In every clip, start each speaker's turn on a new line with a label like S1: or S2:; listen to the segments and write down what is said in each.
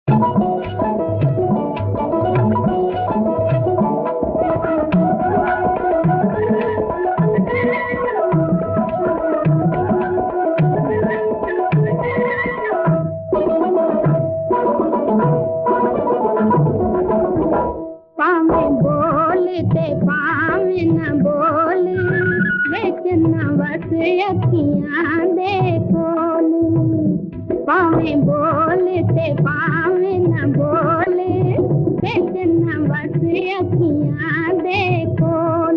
S1: पावे न बोले लेकिन बस अखियां देखो, पावे बोलते पावे न बोले लेकिन बस अखियां देखो।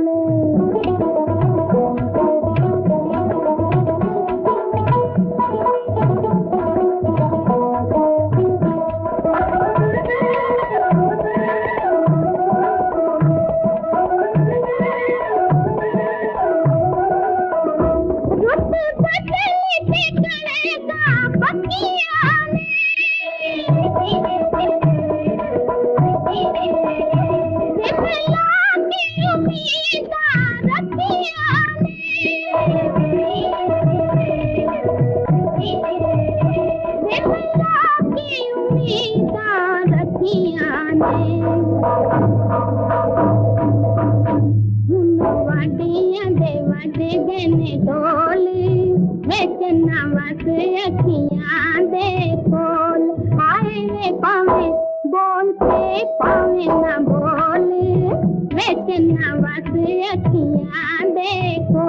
S1: अखियां देखो, आए वे पावे बोलते पावे न बोले लेकिन बस अखियां देखो।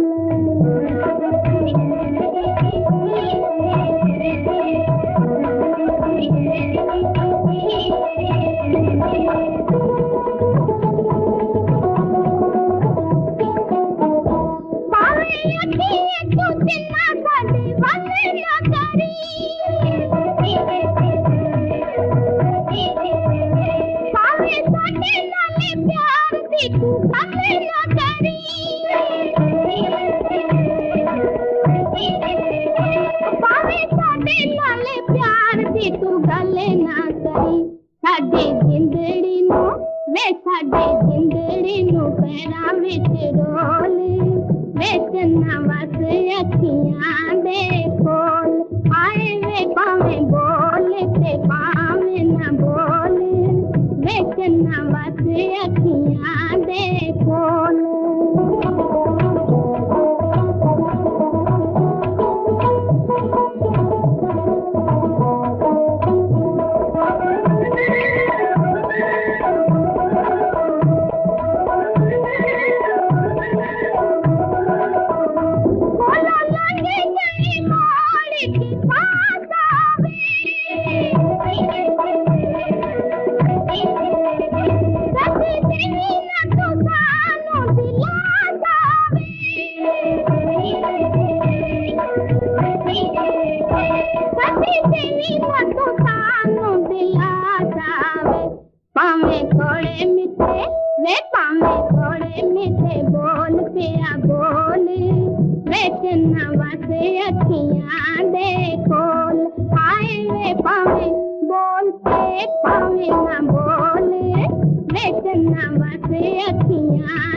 S1: तू गले ना करी साडी जिंदड़ी नु वे साडी जिंदड़ी नु पैरा विच रोल बेचना बस अखियां देखो, आए वे पावे बोलते पावे न बोले बेचना बस अखियां देखो। पावे थोड़े मीठे वे पावे थोड़े मीठे बोल पिया बोल बेचना बस अखियां देखो, आए वे पावे बोलते पावे न बोले बेचना बस अखियां